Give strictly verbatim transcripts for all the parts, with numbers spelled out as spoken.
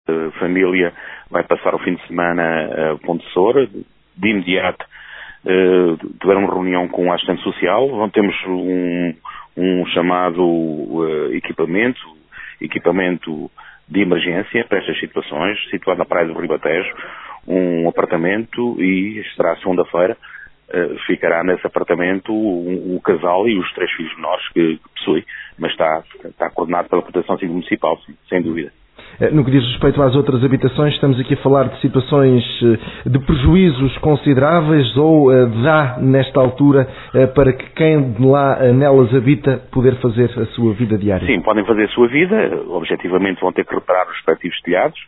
A família vai passar o fim de semana a Ponte Soura. De imediato uh, tiveram uma reunião com a assistente social, onde temos um, um chamado uh, equipamento, equipamento de emergência para estas situações, situado na Praia do Ribatejo, um apartamento, e será segunda-feira, uh, ficará nesse apartamento o, o casal e os três filhos menores que, que possui, mas está, está coordenado pela Proteção Civil Municipal, sim, sem dúvida. No que diz respeito às outras habitações, estamos aqui a falar de situações de prejuízos consideráveis, ou dá, nesta altura, para que quem lá nelas habita poder fazer a sua vida diária? Sim, podem fazer a sua vida, objetivamente vão ter que reparar os respectivos telhados,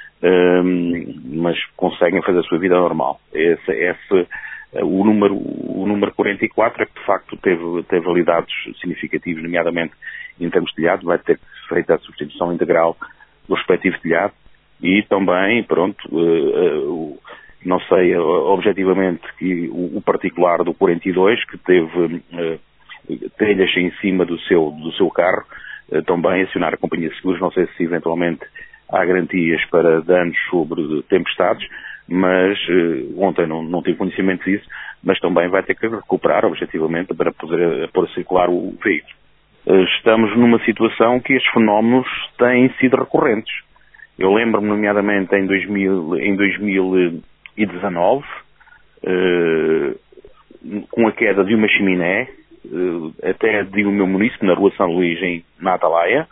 mas conseguem fazer a sua vida normal. Esse, esse, o, número, o número quarenta e quatro é que de facto teve, teve validades significativas, nomeadamente em termos de telhado, vai ter que ser feita a substituição integral do respectivo telhado, e também, pronto, uh, uh, não sei uh, objetivamente que o, o particular do quarenta e dois, que teve uh, telhas em cima do seu, do seu carro, uh, também acionar a companhia de seguros. Não sei se eventualmente há garantias para danos sobre tempestades, mas uh, ontem não, não tive conhecimento disso, mas também vai ter que recuperar objetivamente para poder uh, pôr a circular o veículo. Estamos numa situação que estes fenómenos têm sido recorrentes. Eu lembro-me, nomeadamente, em, dois mil, em dois mil e dezanove, eh, com a queda de uma chaminé, eh, até de o meu município, na Rua São Luís, em, na Atalaia,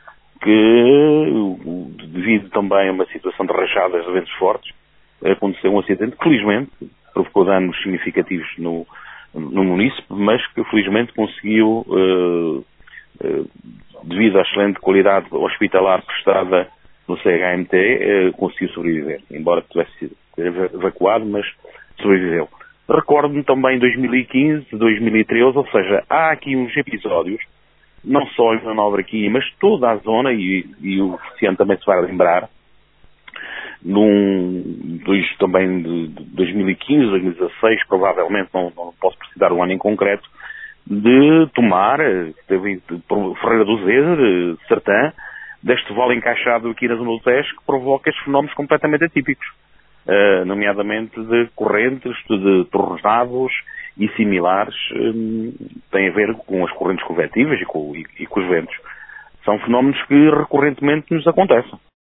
que, devido também a uma situação de rachadas de ventos fortes, aconteceu um acidente que, felizmente, provocou danos significativos no, no município, mas que, felizmente, conseguiu... Eh, devido à excelente qualidade hospitalar prestada no C H M T, conseguiu sobreviver, embora tivesse sido evacuado, mas sobreviveu. Recordo-me também em dois mil e quinze, dois mil e treze, ou seja, há aqui uns episódios, não só em Vila Nova aqui, mas toda a zona, e, e o Luciano também se vai lembrar, num, dois, também de, de dois mil e quinze, dois mil e dezasseis, provavelmente, não, não posso precisar um ano em concreto, de tomar, teve Ferreira do Zé, de Sertã, deste vale encaixado aqui na zona do Tejo, que provoca estes fenómenos completamente atípicos, uh, nomeadamente de correntes, de tornados e similares, um, tem a ver com as correntes convectivas e com, e, e com os ventos. São fenómenos que recorrentemente nos acontecem.